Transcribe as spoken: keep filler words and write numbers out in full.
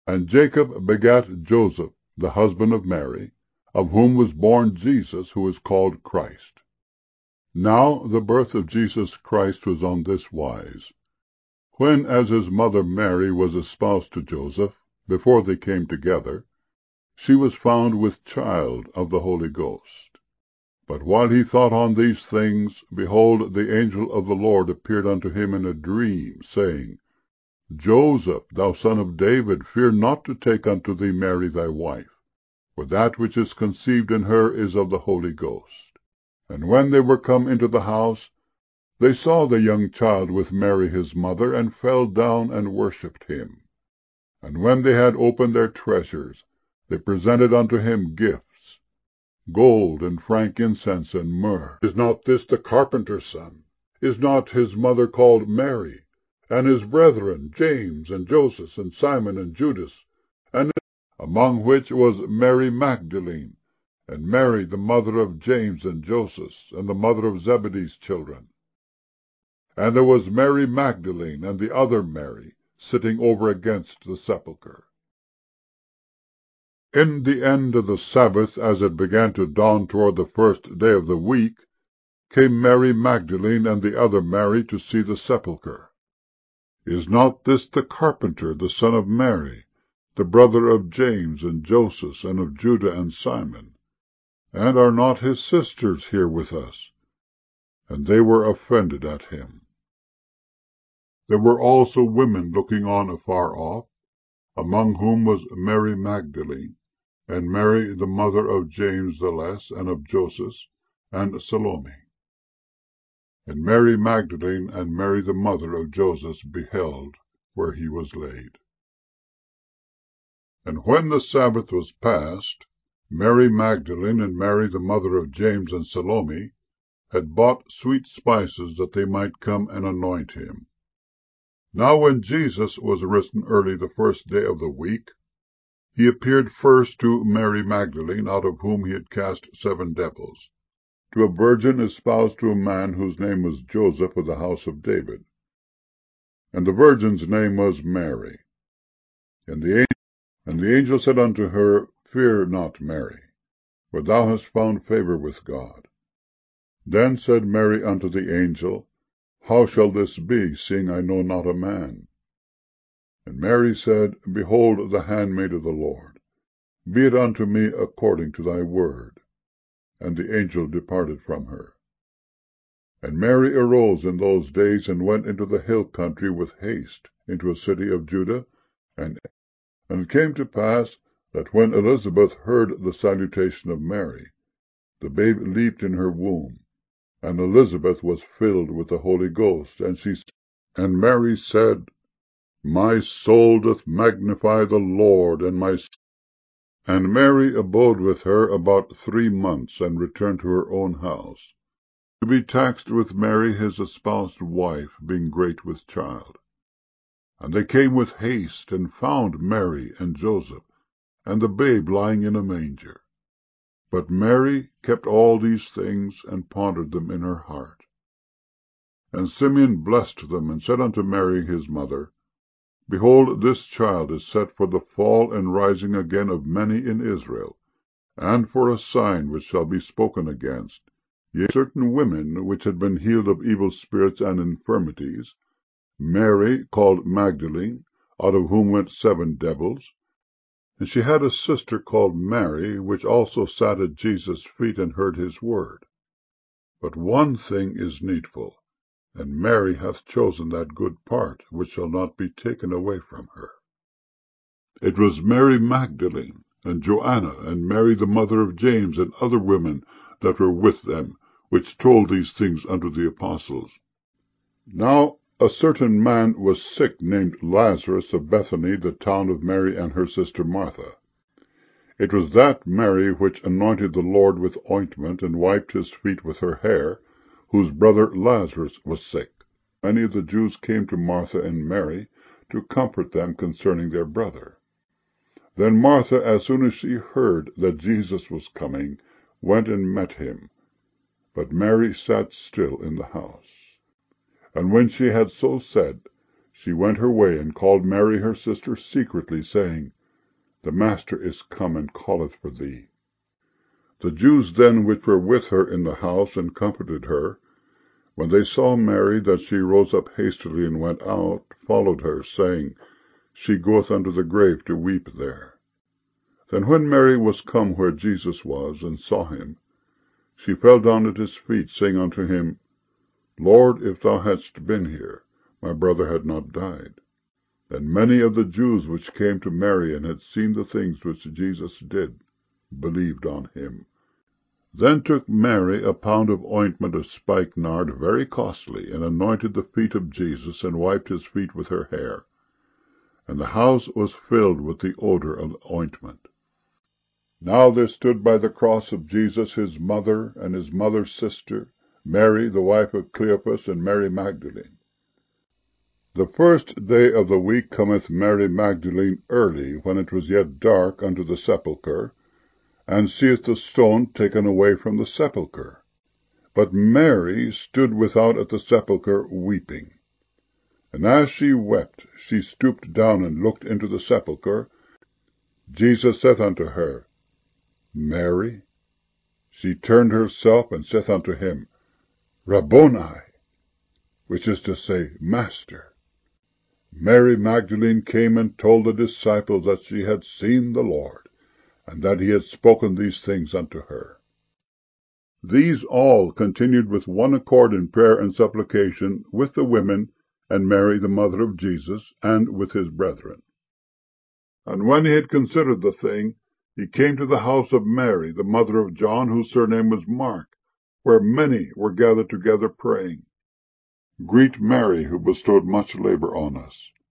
And Jacob begat Joseph, the husband of Mary, of whom was born Jesus, who is called Christ. Now the birth of Jesus Christ was on this wise. When as his mother Mary was espoused to Joseph, before they came together, she was found with child of the Holy Ghost. But while he thought on these things, behold, the angel of the Lord appeared unto him in a dream, saying, Joseph, thou son of David, fear not to take unto thee Mary thy wife, for that which is conceived in her is of the Holy Ghost. And when they were come into the house, they saw the young child with Mary his mother, and fell down and worshipped him. And when they had opened their treasures, they presented unto him gifts, gold and frankincense and myrrh. Is not this the carpenter's son? Is not his mother called Mary? And his brethren, James, and Joseph, and Simon, and Judas, and among which was Mary Magdalene, and Mary the mother of James and Joseph, and the mother of Zebedee's children. And there was Mary Magdalene, and the other Mary, sitting over against the sepulchre. In the end of the Sabbath, as it began to dawn toward the first day of the week, came Mary Magdalene and the other Mary to see the sepulchre. Is not this the carpenter, the son of Mary, the brother of James and Joseph, and of Judah and Simon? And are not his sisters here with us? And they were offended at him. There were also women looking on afar off, among whom was Mary Magdalene, and Mary the mother of James the less, and of Joseph, and Salome. And Mary Magdalene and Mary the mother of Joseph beheld where he was laid. And when the Sabbath was past, Mary Magdalene and Mary the mother of James and Salome had bought sweet spices, that they might come and anoint him. Now when Jesus was risen early the first day of the week, he appeared first to Mary Magdalene, out of whom he had cast seven devils, to a virgin espoused to a man whose name was Joseph, of the house of David. And the virgin's name was Mary. And the angel, and the angel said unto her, Fear not, Mary, for thou hast found favor with God. Then said Mary unto the angel, How shall this be, seeing I know not a man? And Mary said, Behold the handmaid of the Lord. Be it unto me according to thy word. And the angel departed from her. And Mary arose in those days, and went into the hill country with haste, into a city of Judah. And, and it came to pass, that when Elizabeth heard the salutation of Mary, the babe leaped in her womb, and Elizabeth was filled with the Holy Ghost. And she and Mary said, My soul doth magnify the Lord, and my And Mary abode with her about three months, and returned to her own house, to be taxed with Mary his espoused wife, being great with child. And they came with haste, and found Mary and Joseph, and the babe lying in a manger. But Mary kept all these things, and pondered them in her heart. And Simeon blessed them, and said unto Mary his mother, Behold, this child is set for the fall and rising again of many in Israel, and for a sign which shall be spoken against. Yea, certain women which had been healed of evil spirits and infirmities, Mary called Magdalene, out of whom went seven devils, and she had a sister called Mary, which also sat at Jesus' feet and heard his word. But one thing is needful, and Mary hath chosen that good part, which shall not be taken away from her. It was Mary Magdalene, and Joanna, and Mary the mother of James, and other women that were with them, which told these things unto the apostles. Now a certain man was sick, named Lazarus, of Bethany, the town of Mary and her sister Martha. It was that Mary which anointed the Lord with ointment, and wiped his feet with her hair, whose brother Lazarus was sick. Many of the Jews came to Martha and Mary to comfort them concerning their brother. Then Martha, as soon as she heard that Jesus was coming, went and met him. But Mary sat still in the house. And when she had so said, she went her way, and called Mary her sister secretly, saying, The Master is come, and calleth for thee. The Jews then which were with her in the house, and comforted her, when they saw Mary, that she rose up hastily and went out, followed her, saying, She goeth unto the grave to weep there. Then when Mary was come where Jesus was, and saw him, she fell down at his feet, saying unto him, Lord, if thou hadst been here, my brother had not died. And many of the Jews which came to Mary, and had seen the things which Jesus did, believed on him. Then took Mary a pound of ointment of spikenard, very costly, and anointed the feet of Jesus, and wiped his feet with her hair. And the house was filled with the odor of the ointment. Now there stood by the cross of Jesus his mother, and his mother's sister, Mary the wife of Cleophas, and Mary Magdalene. The first day of the week cometh Mary Magdalene early, when it was yet dark, unto the sepulchre, and seeth the stone taken away from the sepulchre. But Mary stood without at the sepulchre, weeping. And as she wept, she stooped down and looked into the sepulchre. Jesus saith unto her, Mary. She turned herself, and saith unto him, Rabboni, which is to say, Master. Mary Magdalene came and told the disciples that she had seen the Lord, and that he had spoken these things unto her. These all continued with one accord in prayer and supplication with the women, and Mary the mother of Jesus, and with his brethren. And when he had considered the thing, he came to the house of Mary, the mother of John, whose surname was Mark, where many were gathered together praying. Greet Mary, who bestowed much labor on us.